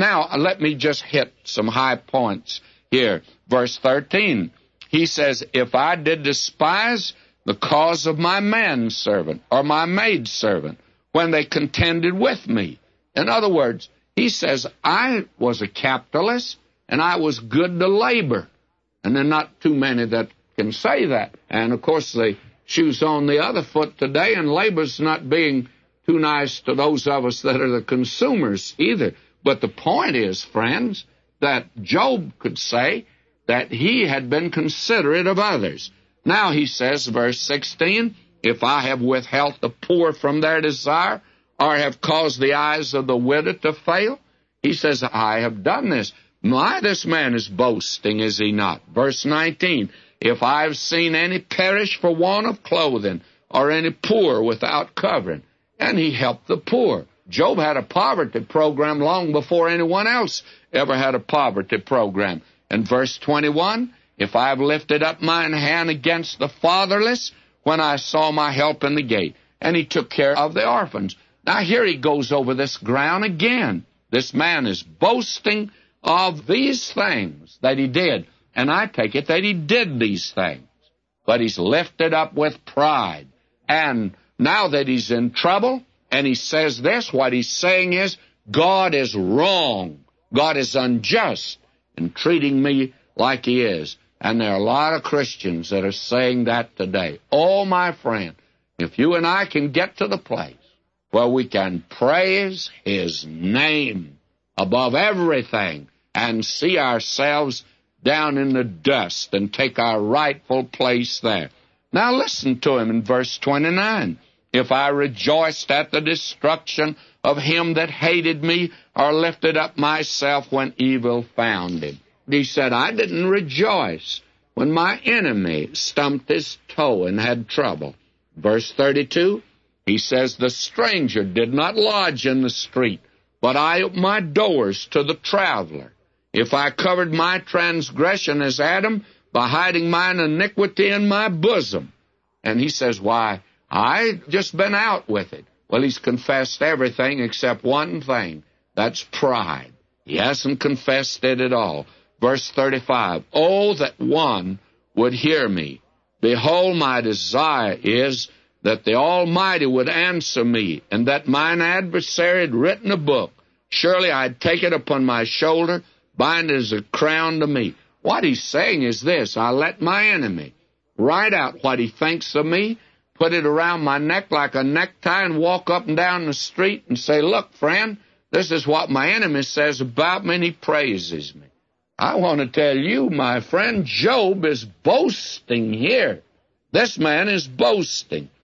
Now, let me just hit some high points here. Verse 13, he says, if I did despise the cause of my manservant or my maidservant when they contended with me. In other words, he says, I was a capitalist and I was good to labor. And there are not too many that can say that. And, of course, the shoe's on the other foot today, and labor's not being too nice to those of us that are the consumers either. But the point is, friends, that Job could say that he had been considerate of others. Now he says, verse 16, if I have withheld the poor from their desire, or have caused the eyes of the widow to fail, he says, I have done this. This man is boasting, is he not? Verse 19, if I have seen any perish for want of clothing, or any poor without covering, and he helped the poor. Job had a poverty program long before anyone else ever had a poverty program. In verse 21, if I have lifted up mine hand against the fatherless, when I saw my help in the gate, and he took care of the orphans. Now here he goes over this ground again. This man is boasting of these things that he did, and I take it that he did these things. But he's lifted up with pride, and now that he's in trouble, and he says this, what he's saying is, God is wrong. God is unjust in treating me like he is. And there are a lot of Christians that are saying that today. Oh, my friend, if you and I can get to the place where we can praise his name above everything and see ourselves down in the dust and take our rightful place there. Now listen to him in verse 29. If I rejoiced at the destruction of him that hated me, or lifted up myself when evil found him. He said, I didn't rejoice when my enemy stumped his toe and had trouble. Verse 32, he says, the stranger did not lodge in the street, but I opened my doors to the traveler. If I covered my transgression as Adam, by hiding mine iniquity in my bosom. And he says, why, I just been out with it. Well, he's confessed everything except one thing. That's pride. He hasn't confessed it at all. Verse 35, oh, that one would hear me. Behold, my desire is that the Almighty would answer me, and that mine adversary had written a book. Surely I'd take it upon my shoulder, bind it as a crown to me. What he's saying is this, I let my enemy write out what he thinks of me, put it around my neck like a necktie, and walk up and down the street and say, look, friend, this is what my enemy says about me, and he praises me. I want to tell you, my friend, Job is boasting here. This man is boasting.